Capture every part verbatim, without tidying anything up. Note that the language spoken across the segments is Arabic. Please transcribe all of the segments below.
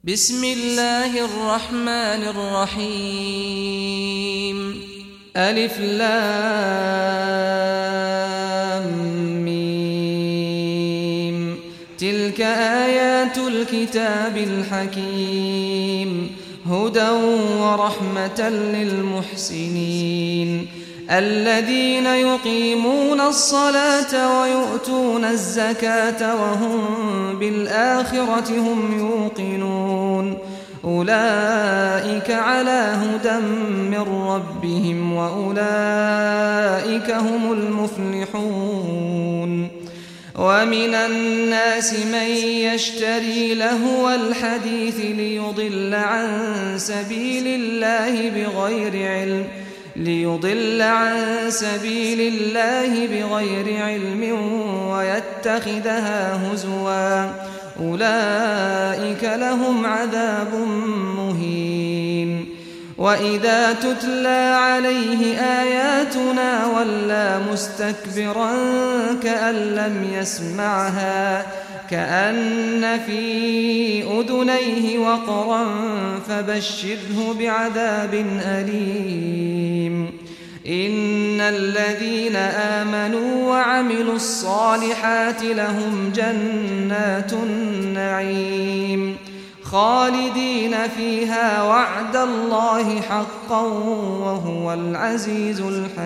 بسم الله الرحمن الرحيم. ألف لام ميم. تلك آيات الكتاب الحكيم، هدى ورحمة للمحسنين الذين يقيمون الصلاة ويؤتون الزكاة وهم بالآخرة هم يوقنون. أولئك على هدى من ربهم وأولئك هم المفلحون. ومن الناس من يشتري لهو الحديث ليضل عن سبيل الله بغير علم ليضل عن سبيل الله بغير علم ويتخذها هزوا، أولئك لهم عذاب مهين. وإذا تتلى عليه آياتنا ولى مستكبرا كأن لم يسمعها كأن في أذنيه وقرا فبشره بعذاب أليم. إن الذين آمنوا وعملوا الصالحات لهم جنات النعيم خالدين فيها وعد الله حقا وهو العزيز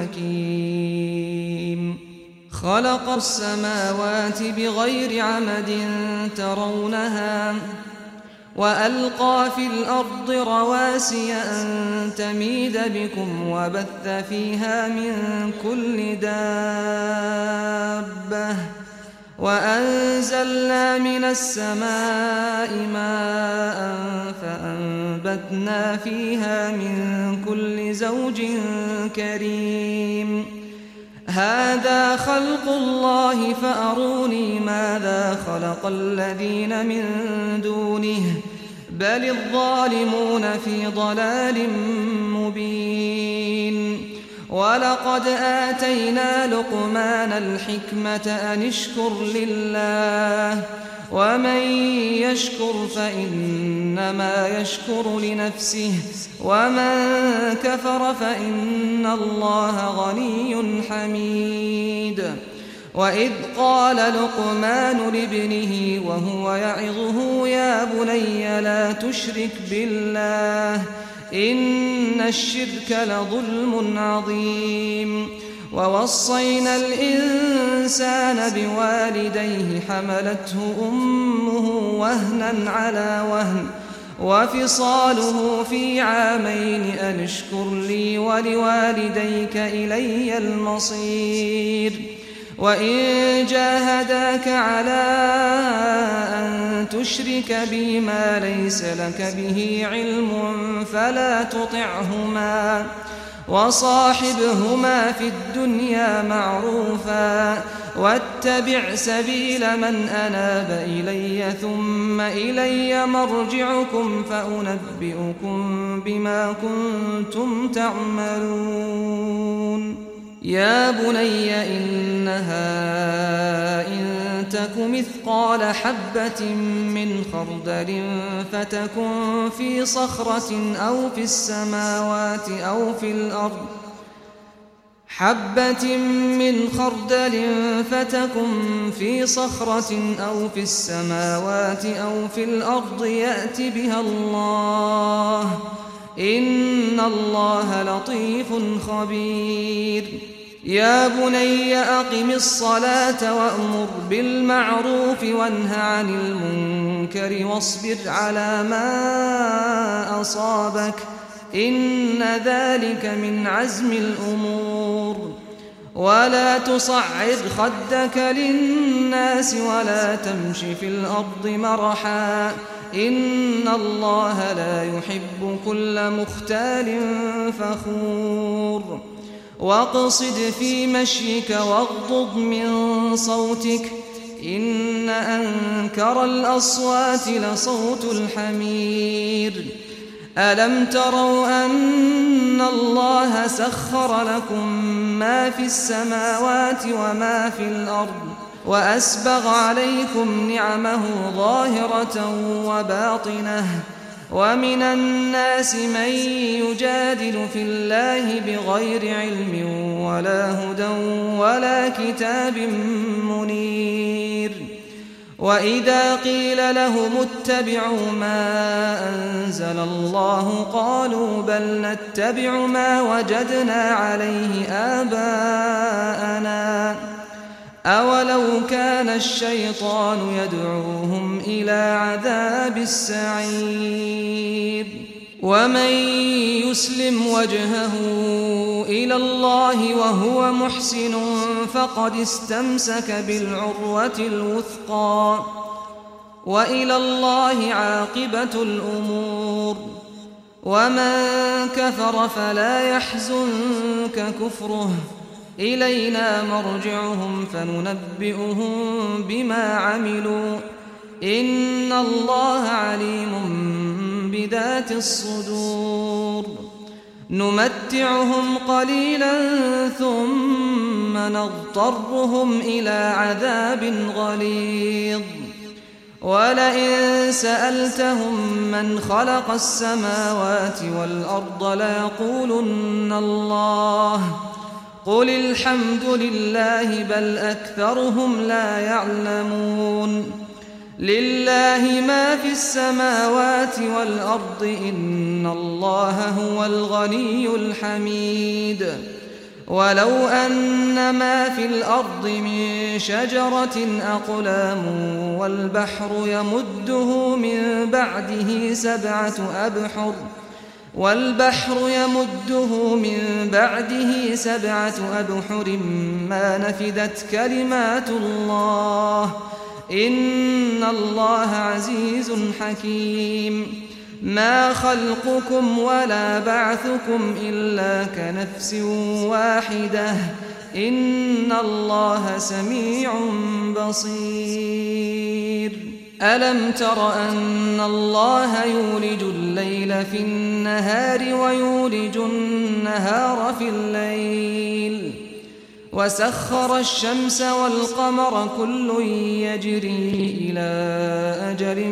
الحكيم. خلق السماوات بغير عمد ترونها وألقى في الأرض رواسي أن تميد بكم وبث فيها من كل دابة وأنزلنا من السماء ماء فأنبتنا فيها من كل زوج كريم. هذا خلق الله فأروني ماذا خلق الذين من دونه بل الظالمون في ضلال مبين. ولقد آتينا لقمان الحكمة أن اشكر لله ومن يشكر فإنما يشكر لنفسه ومن كفر فإن الله غني حميد. وإذ قال لقمان لابنه وهو يعظه يا بني لا تشرك بالله إن الشرك لظلم عظيم. ووصينا الإنسان بوالديه حملته أمه وهنا على وهن وفصاله في عامين أن اشكر لي ولوالديك إلي المصير. وإن جاهداك على أن تشرك بي ما ليس لك به علم فلا تطعهما وصاحبهما في الدنيا معروفا واتبع سبيل من أناب إلي ثم إلي مرجعكم فأنبئكم بما كنتم تعملون. يا بني إنها إن تك مثقال حبة من خردل فتكن في صخرة أو في السماوات أو في الأرض حبة من خردل فتكن في صخرة أو في السماوات أو في الأرض يأت بها الله إن الله لطيف خبير. يا بني أقم الصلاة وأمر بالمعروف وانه عن المنكر واصبر على ما أصابك إن ذلك من عزم الأمور. ولا تصعر خدك للناس ولا تمش في الأرض مرحا إن الله لا يحب كل مختال فخور. واقصد في مشيك واغضض من صوتك إن أنكر الأصوات لصوت الحمير. ألم تروا أن الله سخر لكم ما في السماوات وما في الأرض وأسبغ عليكم نعمه ظاهرة وباطنة ومن الناس من يجادل في الله بغير علم ولا هدى ولا كتاب منير وإذا قيل لهم اتبعوا ما أنزل الله قالوا بل نتبع ما وجدنا عليه آباءنا أولو كان الشيطان يدعوهم إلى عذاب السعير ومن يسلم وجهه إلى الله وهو محسن فقد استمسك بالعروة الوثقى وإلى الله عاقبة الأمور ومن كفر فلا يحزنك كفره إلينا مرجعهم فننبئهم بما عملوا إن الله عليم بذات الصدور نمتعهم قليلا ثم نضطرهم إلى عذاب غليظ ولئن سألتهم من خلق السماوات والأرض ليقولن الله قل الحمد لله بل أكثرهم لا يعلمون لله ما في السماوات والأرض إن الله هو الغني الحميد ولو أن ما في الأرض من شجرة أقلام والبحر يمده من بعده سبعة أبحر والبحر يمده من بعده سبعة أبحر ما نفدت كلمات الله إن الله عزيز حكيم ما خلقكم ولا بعثكم إلا كنفس واحدة إن الله سميع بصير ألم تر أن الله يولج الليل في النهار ويولج النهار في الليل وسخر الشمس والقمر كل يجري إلى أجل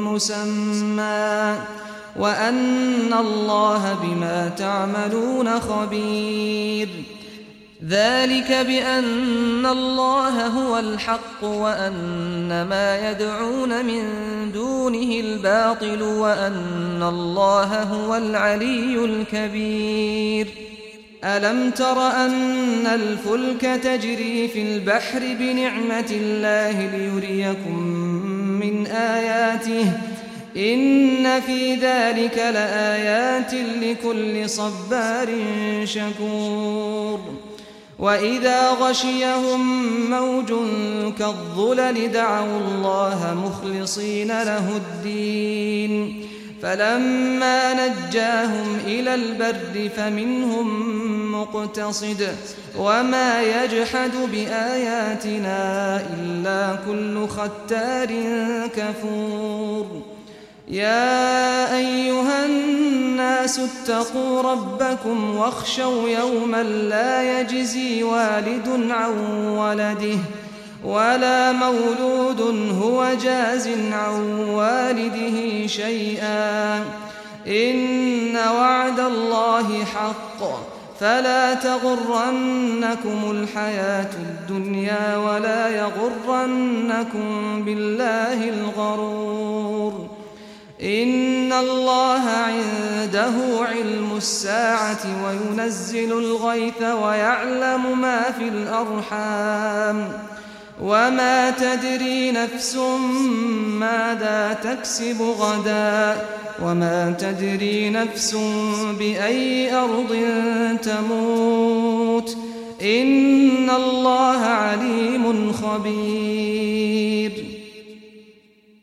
مسمى وأن الله بما تعملون خبير ذلك بأن الله هو الحق وأن ما يدعون من دونه الباطل وأن الله هو العلي الكبير ألم تر أن الفلك تجري في البحر بنعمة الله ليريكم من آياته إن في ذلك لآيات لكل صبار شكور وإذا غشيهم موج كالظلل دعوا الله مخلصين له الدين فلما نجاهم إلى البر فمنهم مقتصد وما يجحد بآياتنا إلا كل ختار كفور يا أيها الناس اتقوا ربكم واخشوا يوما لا يجزي والد عن ولده ولا مولود هو جاز عن والده شيئا إن وعد الله حق فلا تغرنكم الحياة الدنيا ولا يغرنكم بالله الغرور إن الله عنده علم الساعة وينزل الغيث ويعلم ما في الأرحام وما تدري نفس ماذا تكسب غدا وما تدري نفس بأي أرض تموت إن الله عليم خبير